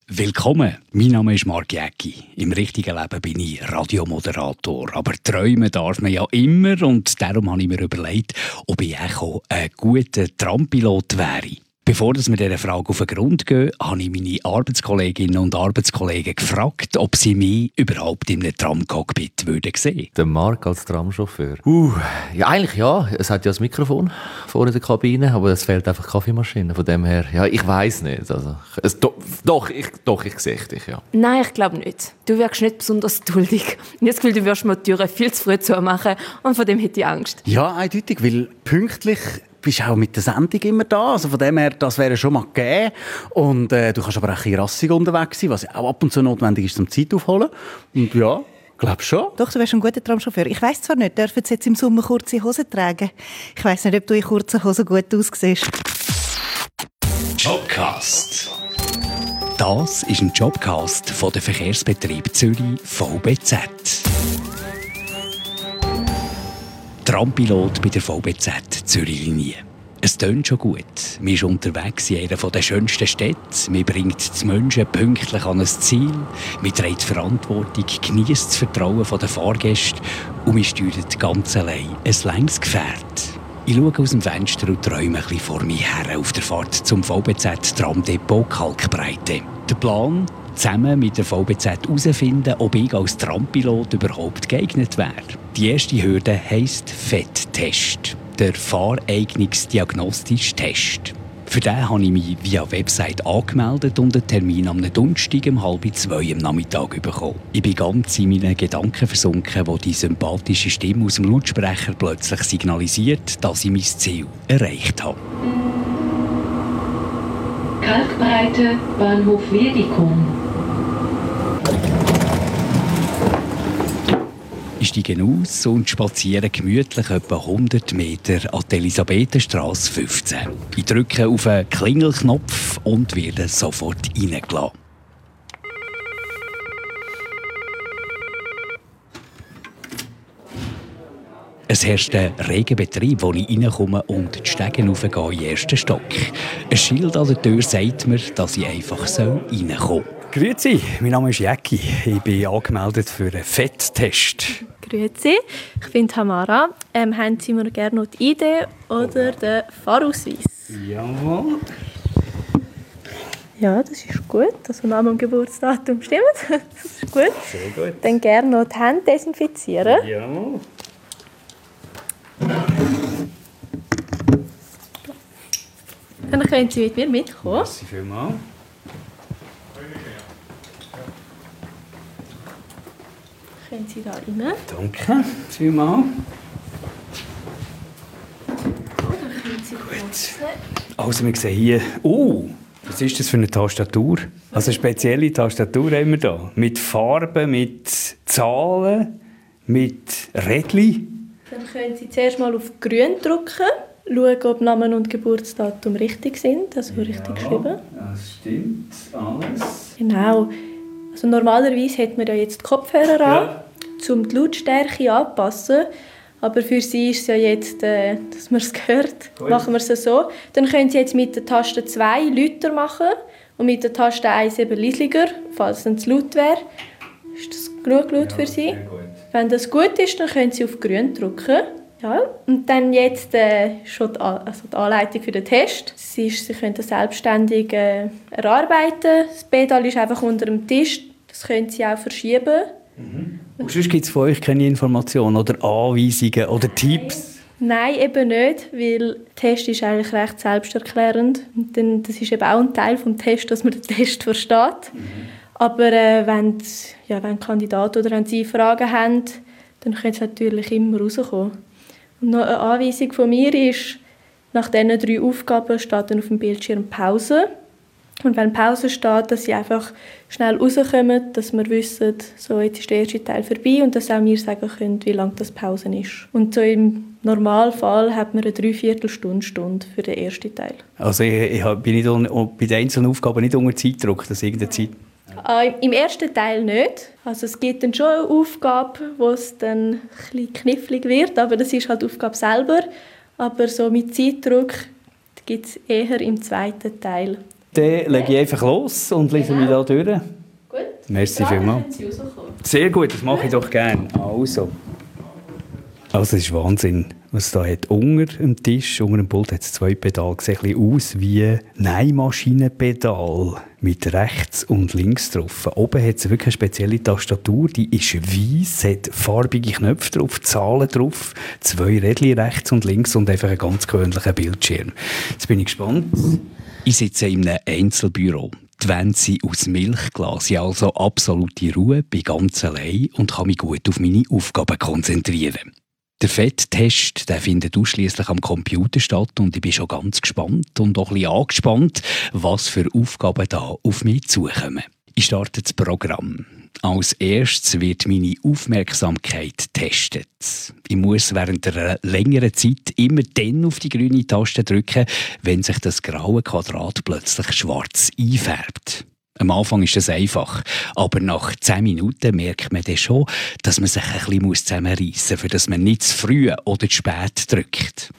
Willkommen, mein Name ist Marc Jäcki. Im richtigen Leben bin ich Radiomoderator. Aber träumen darf man ja immer und darum habe ich mir überlegt, ob ich auch ein guter Trampilot wäre. Bevor wir dieser Frage auf den Grund gehen, habe ich meine Arbeitskolleginnen und Arbeitskollegen gefragt, ob sie mich überhaupt in einem Tramcockpit sehen würden. Der Marc als Tramchauffeur? Ja, eigentlich ja. Es hat ja das Mikrofon vorne in der Kabine, aber es fehlt einfach Kaffeemaschine. Von dem her, ja, ich weiss nicht. Also, ich sehe dich, ja. Nein, ich glaube nicht. Du wirkst nicht besonders duldig. Ich habe das Gefühl, du wirst mir die Türen viel zu früh zumachen und von dem hätte ich Angst. Ja, eindeutig, weil pünktlich bist auch mit der Sendung immer da. Also von dem her, das wäre schon mal gegeben. Und du kannst aber auch ein bisschen rassig unterwegs sein, was auch ab und zu notwendig ist, zum Zeit aufholen. Und ja, glaub schon. Doch, du wärst ein guter Tramchauffeur. Ich weiss zwar nicht, dürfen sie jetzt im Sommer kurze Hosen tragen? Ich weiss nicht, ob du in kurzen Hosen gut aussiehst. Jobcast. Das ist ein Jobcast von der Verkehrsbetrieb Zürich VBZ. Trampilot bei der VBZ Zürich-Linie. Es tönt schon gut. Man ist unterwegs in einer der schönsten Städte. Man bringt die Menschen pünktlich an ein Ziel. Man trägt Verantwortung, genießt das Vertrauen der Fahrgäste und man steuert ganz allein ein langes Gefährt. Ich schaue aus dem Fenster und träume ein bisschen vor mir her auf der Fahrt zum VBZ-Tramdepot Kalkbreite. Der Plan? Zusammen mit der VBZ herausfinden, ob ich als Trampilot überhaupt geeignet wäre. Die erste Hürde heisst FET-Test, der Fahreignungsdiagnostische Test. Für den habe ich mich via Website angemeldet und einen Termin am Donnerstag um 1:30 am Nachmittag bekommen. Ich bin ganz in meinen Gedanken versunken, wo die sympathische Stimme aus dem Lautsprecher plötzlich signalisiert, dass ich mein Ziel erreicht habe. Kalkbreite, Bahnhof Wiedikon. Ich steige aus und spaziere gemütlich etwa 100 Meter an die Elisabethenstrasse 15. Ich drücke auf einen Klingelknopf und werde sofort reingelassen. Es herrscht ein reger Betrieb, wo ich reinkomme und die Stege raufgehe in den ersten Stock. Ein Schild an der Tür sagt mir, dass ich einfach reinkommen soll. Grüezi, mein Name ist Jäcki. Ich bin angemeldet für einen FET-Test. Grüezi, ich bin Tamara. Haben Sie mir gerne noch die ID oder den Fahrausweis? Jawohl. Ja, das ist gut. Also Name und Geburtsdatum stimmt. Das ist gut. Sehr gut. Dann gerne noch die Hände desinfizieren. Jawohl. Dann können Sie mit mir mitkommen. Merci vielmals. Können Sie da rein. Danke vielmals. Dann können Sie gut. Also wir sehen hier... was ist das für eine Tastatur? Also eine spezielle Tastatur haben wir hier. Mit Farben, mit Zahlen, mit Rädchen. Dann können Sie zuerst mal auf Grün drücken. Schauen, ob Name und Geburtsdatum richtig sind. Also richtig geschrieben. Das stimmt alles. Genau. Also normalerweise hat man ja jetzt die Kopfhörer an, um die Lautstärke anzupassen. Aber für Sie ist es ja jetzt, dass man es hört, machen wir es so. Dann können Sie jetzt mit der Taste 2 lauter machen und mit der Taste 1 eben leisiger, falls es zu laut wäre. Ist das genug laut für Sie? Wenn das gut ist, dann können Sie auf Grün drücken. Ja, und dann jetzt schon die Anleitung für den Test. Sie können das selbstständig erarbeiten. Das Pedal ist einfach unter dem Tisch. Das können Sie auch verschieben. Und sonst gibt es von euch keine Informationen oder Anweisungen oder Tipps? Nein, eben nicht, weil der Test ist eigentlich recht selbsterklärend. Und dann, das ist eben auch ein Teil des Tests, dass man den Test versteht. Aber wenn Kandidaten oder wenn Sie Fragen haben, dann können Sie natürlich immer rauskommen. Und noch eine Anweisung von mir ist, nach diesen 3 Aufgaben steht dann auf dem Bildschirm Pause. Und wenn Pause steht, dass Sie einfach schnell rauskommen, dass wir wissen, so, jetzt ist der erste Teil vorbei und dass auch wir sagen können, wie lange das Pause ist. Und so im Normalfall hat man eine 3/4 Stunde für den ersten Teil. Also ich bin nicht bei den einzelnen Aufgaben nicht unter Zeitdruck, dass irgendeine Zeit... Im ersten Teil nicht. Also es gibt dann schon eine Aufgabe, wo es dann ein bisschen knifflig wird, aber das ist halt die Aufgabe selber. Aber so mit Zeitdruck gibt es eher im zweiten Teil. Dann lege ich einfach los und lese mich da durch. Gut. Merci vielmals. Sehr gut, das mache ich doch gerne. Also es ist Wahnsinn, was da hat. Unter dem Tisch, unter dem Pult hat es 2 Pedale. Sieht ein bisschen aus wie Nähmaschinenpedal mit rechts und links drauf. Oben hat es wirklich eine spezielle Tastatur, die ist weiss, hat farbige Knöpfe drauf, Zahlen drauf, 2 Rädchen rechts und links und einfach einen ganz gewöhnlichen Bildschirm. Jetzt bin ich gespannt. Ich sitze in einem Einzelbüro. Die Wände sind aus Milchglas, ich habe also absolute Ruhe, bin ganz allein und kann mich gut auf meine Aufgaben konzentrieren. Der Fetttest findet ausschliesslich am Computer statt und ich bin schon ganz gespannt und auch ein bisschen angespannt, was für Aufgaben da auf mich zukommen. Ich starte das Programm. Als erstes wird meine Aufmerksamkeit getestet. Ich muss während einer längeren Zeit immer dann auf die grüne Taste drücken, wenn sich das graue Quadrat plötzlich schwarz einfärbt. Am Anfang ist das einfach, aber nach 10 Minuten merkt man dann schon, dass man sich ein bisschen zusammenreissen muss, für dass man nicht zu früh oder zu spät drückt.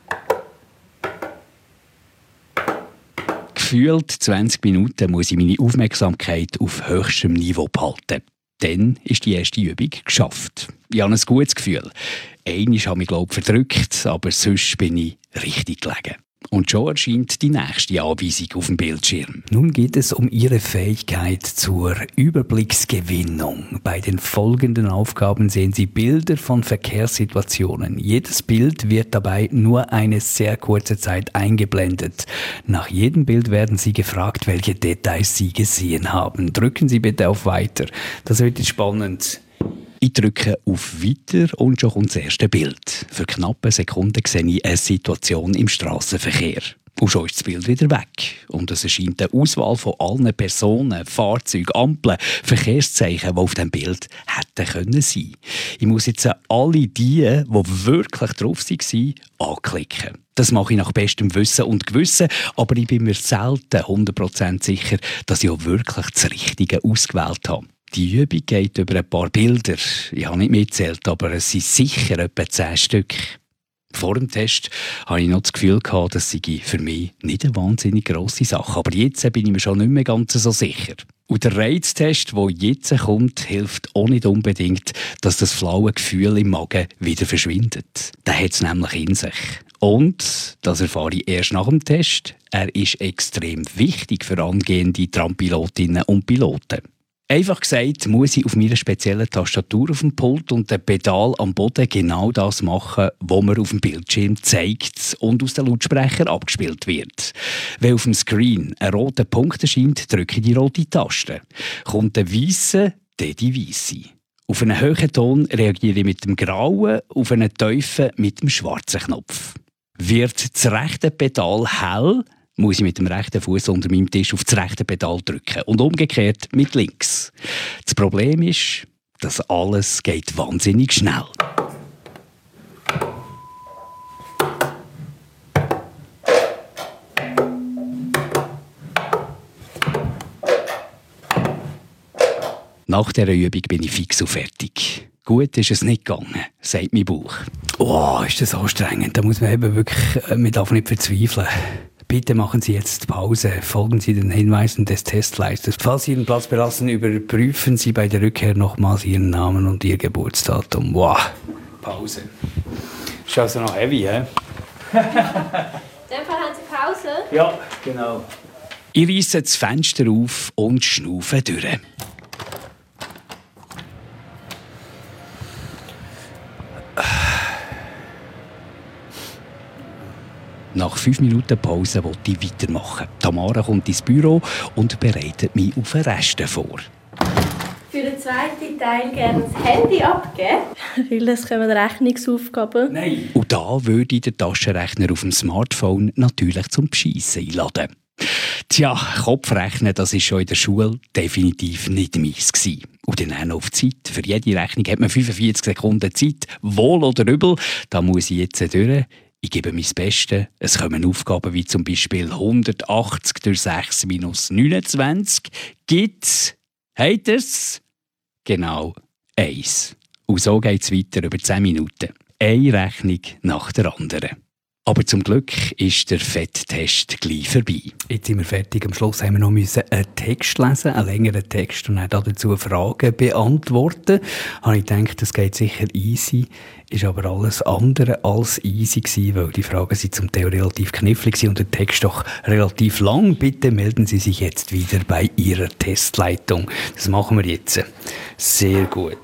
Gefühlt 20 Minuten muss ich meine Aufmerksamkeit auf höchstem Niveau behalten. Dann ist die erste Übung geschafft. Ich habe ein gutes Gefühl. Einmal habe ich, glaube ich, verdrückt, aber sonst bin ich richtig gelegen. Und schon erscheint die nächste Anweisung auf dem Bildschirm. Nun geht es um Ihre Fähigkeit zur Überblicksgewinnung. Bei den folgenden Aufgaben sehen Sie Bilder von Verkehrssituationen. Jedes Bild wird dabei nur eine sehr kurze Zeit eingeblendet. Nach jedem Bild werden Sie gefragt, welche Details Sie gesehen haben. Drücken Sie bitte auf Weiter. Das wird jetzt spannend. Ich drücke auf Weiter und schon kommt das erste Bild. Für knapp eine Sekunde sehe ich eine Situation im Strassenverkehr. Und schon ist das Bild wieder weg. Und es erscheint eine Auswahl von allen Personen, Fahrzeugen, Ampeln, Verkehrszeichen, die auf diesem Bild hätten können sein. Ich muss jetzt alle die wirklich drauf waren, anklicken. Das mache ich nach bestem Wissen und Gewissen, aber ich bin mir selten 100% sicher, dass ich auch wirklich das Richtige ausgewählt habe. Die Übung geht über ein paar Bilder. Ich habe nicht mitgezählt, aber es sind sicher etwa 10 Stück. Vor dem Test hatte ich noch das Gefühl, das sei für mich nicht eine wahnsinnig grosse Sache. Aber jetzt bin ich mir schon nicht mehr ganz so sicher. Und der Reiztest, der jetzt kommt, hilft auch nicht unbedingt, dass das flaue Gefühl im Magen wieder verschwindet. Der hat es nämlich in sich. Und, das erfahre ich erst nach dem Test, er ist extrem wichtig für angehende Trampilotinnen und Piloten. Einfach gesagt, muss ich auf meiner speziellen Tastatur auf dem Pult und dem Pedal am Boden genau das machen, was mir auf dem Bildschirm zeigt und aus den Lautsprechern abgespielt wird. Wenn auf dem Screen ein roter Punkt erscheint, drücke ich die rote Taste. Kommt der weisse, dann die weisse. Auf einen hohen Ton reagiere ich mit dem grauen, auf einen tiefen mit dem schwarzen Knopf. Wird das rechte Pedal hell, muss ich mit dem rechten Fuß unter meinem Tisch auf das rechte Pedal drücken und umgekehrt mit links. Das Problem ist, dass alles geht wahnsinnig schnell. Nach dieser Übung bin ich fix und fertig. Gut ist es nicht gegangen, sagt mein Bauch. Oh, ist das anstrengend. Da muss man eben wirklich mit nicht verzweifeln. Bitte machen Sie jetzt Pause. Folgen Sie den Hinweisen des Testleisters. Falls Sie Ihren Platz verlassen, überprüfen Sie bei der Rückkehr nochmals Ihren Namen und Ihr Geburtsdatum. Wow. Pause. Ist also noch heavy, hä? In dem Fall haben Sie Pause? Ja, genau. Ich reisse das Fenster auf und schnaufe durch. Nach 5 Minuten Pause wollte ich weitermachen. Tamara kommt ins Büro und bereitet mich auf den Rest vor. Für den zweiten Teil gerne das Handy abgeben. Weil es kommen Rechnungsaufgaben. Nein. Und da würde ich den Taschenrechner auf dem Smartphone natürlich zum Beschissen einladen. Tja, Kopfrechnen, das war schon in der Schule definitiv nicht meins gewesen. Und dann auch noch auf Zeit. Für jede Rechnung hat man 45 Sekunden Zeit. Wohl oder übel, da muss ich jetzt durch. Ich gebe mein Bestes. Es kommen Aufgaben wie zum Beispiel 180 durch 6 minus 29 gibt, habt ihr's? Genau, 1. Und so geht es weiter über 10 Minuten. Eine Rechnung nach der anderen. Aber zum Glück ist der Fetttest gleich vorbei. Jetzt sind wir fertig. Am Schluss haben wir noch einen Text lesen, einen längeren Text, und dann dazu Fragen beantworten. Habe ich gedacht, das geht sicher easy. Ist aber alles andere als easy gewesen, weil die Fragen sind zum Teil relativ knifflig waren und der Text doch relativ lang. Bitte melden Sie sich jetzt wieder bei Ihrer Testleitung. Das machen wir jetzt. Sehr gut.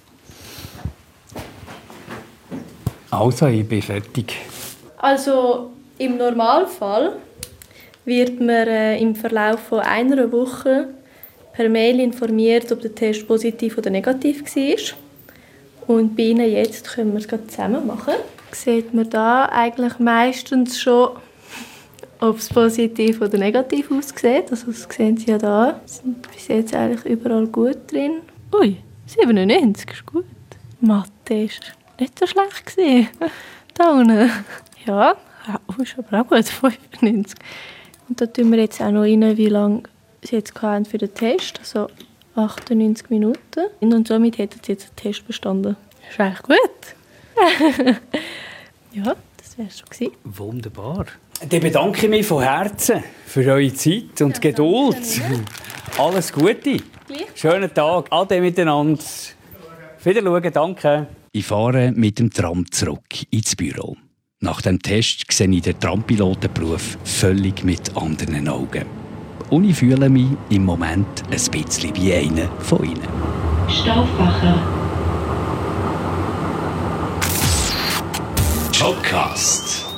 Also, ich bin fertig. Also im Normalfall wird man im Verlauf von einer Woche per Mail informiert, ob der Test positiv oder negativ war. Und bei Ihnen jetzt können wir es gerade zusammen machen. Sieht man da eigentlich meistens schon, ob es positiv oder negativ aussieht. Also das sehen Sie ja da. Sind bis jetzt eigentlich überall gut drin. Ui, 97 ist gut. Mathe ist nicht so schlecht gewesen. Da unten. Ja, ist aber auch gut, 95. Und da tun wir jetzt auch noch rein, wie lange Sie jetzt hatten für den Test. Also 98 Minuten. Und somit hätten Sie jetzt den Test bestanden. Das ist eigentlich gut. Ja, das wäre es schon gewesen. Wunderbar. Dann bedanke ich mich von Herzen für eure Zeit und Geduld. Alles Gute. Schönen Tag. Ade miteinander. Wiederschauen, danke. Ich fahre mit dem Tram zurück ins Büro. Nach dem Test sehe ich den Trampilotenberuf völlig mit anderen Augen. Und ich fühle mich im Moment ein bisschen wie einer von ihnen. Stauffacher. Podcast.